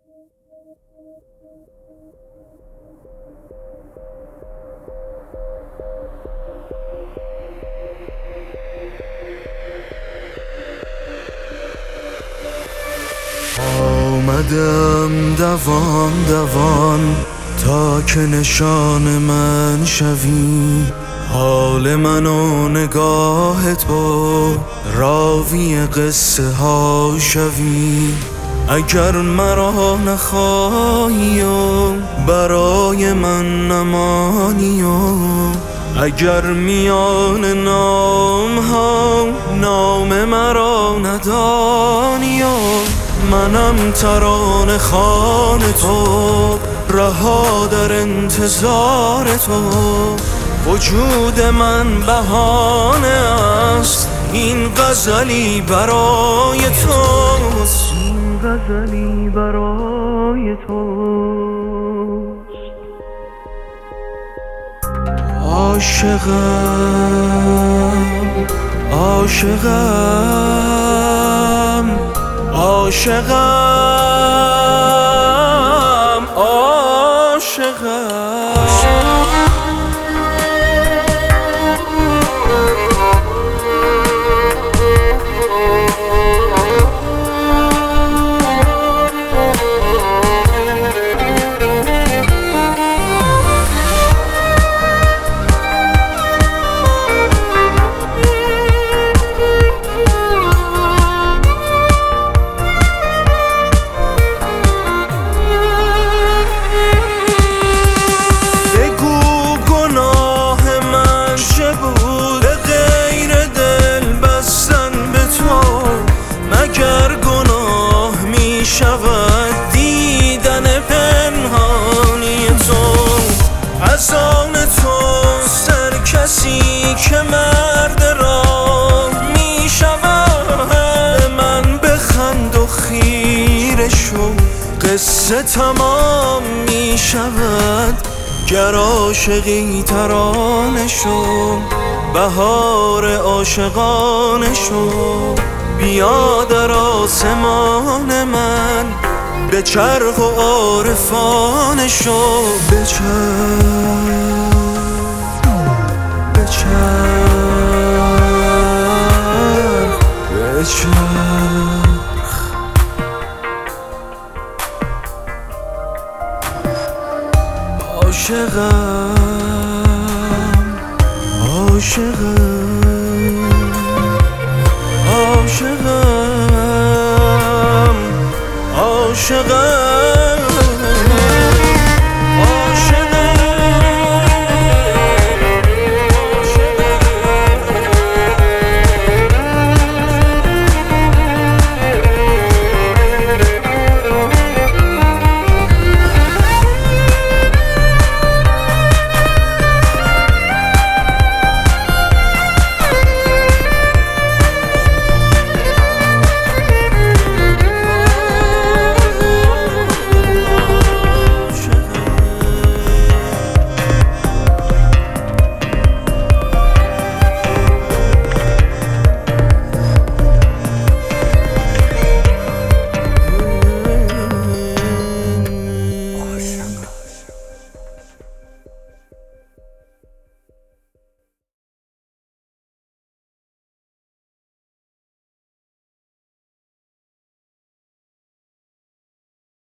آمدم دوان دوان تا که نشان من شوی، حال من و نگاه تو راوی قصه ها شوی. اگر مرا نخواهی و برای من نمانی و اگر میان نام ها نام مرا ندانی و منم ترانه خوان تو، رها در انتظار تو. وجود من بهانه است، این غزلی برای توست، این غزلی برای توست. عاشقم عاشقم عاشقم عاشقم. شود دیدن پنهانی تو از آن تو سر کسی که مرد راه می شود. من بخند و خیره شو قصه تمام می شود. گر عاشقی ترانه شو بهار عاشقانه شو. بیا در آسمان من به چرخ و عارفانه شو. بچرخ بچرخ بچرخ. عاشقم عاشقم عاشقم عاشقم.